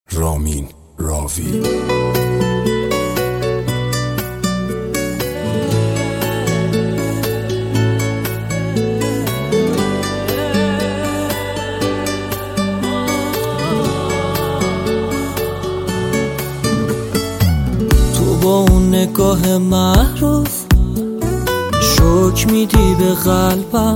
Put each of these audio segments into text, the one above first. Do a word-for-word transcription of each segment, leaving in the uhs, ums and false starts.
رامین راوی. تو با اون نگاه معروف شوک میدی به قلبم،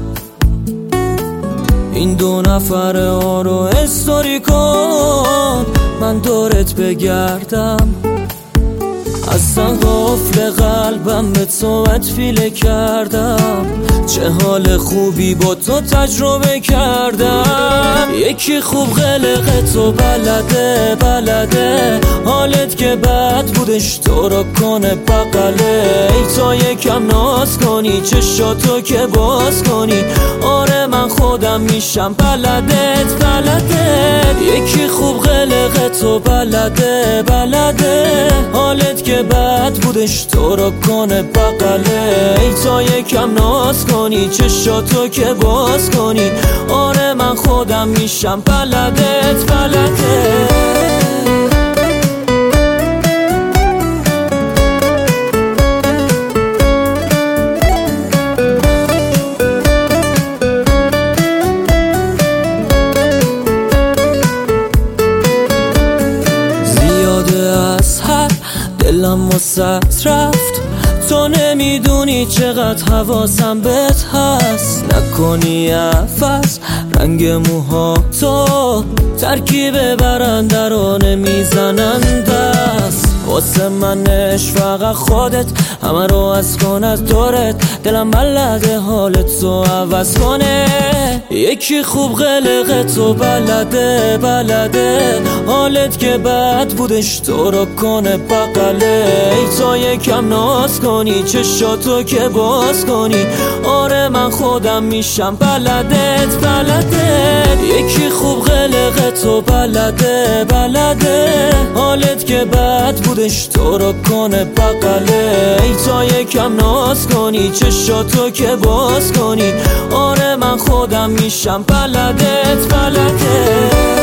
این دو نفره ها رو استوری کن من دورت بگردم. اصلا قفل قلبم به تو فیله کردم، چه حال خوبی با تو تجربه کردم. یکی خوب قلقه تو بلده بلده، حالت که بد بودش تو رو کنه بغله. ای تا یکم ناز کنی چشاتو که باز کنی، آره من خودم میشم بلدت بلدت. یکی خوب قلقه تو بلده بلده، حالت که بد بودش تو رو کنه بغله. ای تا یکم ناز کنی چشاتو که باز کنی، آره من خودم میشم بلدت بلدت. دلم وسط رفت، تو نمیدونی چقدر حواسم بهت هست. نکنی عفس رنگ موها تو ترکیب برنده رو نمیزنند است. واسه منش فقط خودت همه رو از کن از دورت، دلم بلده حالت تو عوض کنه. یکی خوب قلقه تو بلده بلده، حالت که بد بودش تو رو کنه بغله. ای تا یکم ناز کنی چشاتو که باز کنی، آره من خودم میشم بلدت بلدت. یکی خوب قلقه تو بلده بلده، حالت که بد بودش تو رو کنه بغله. ای تا یکم ناز کنی چشاتو که باز کنی، آره من خودم میشم بلدت بلدت.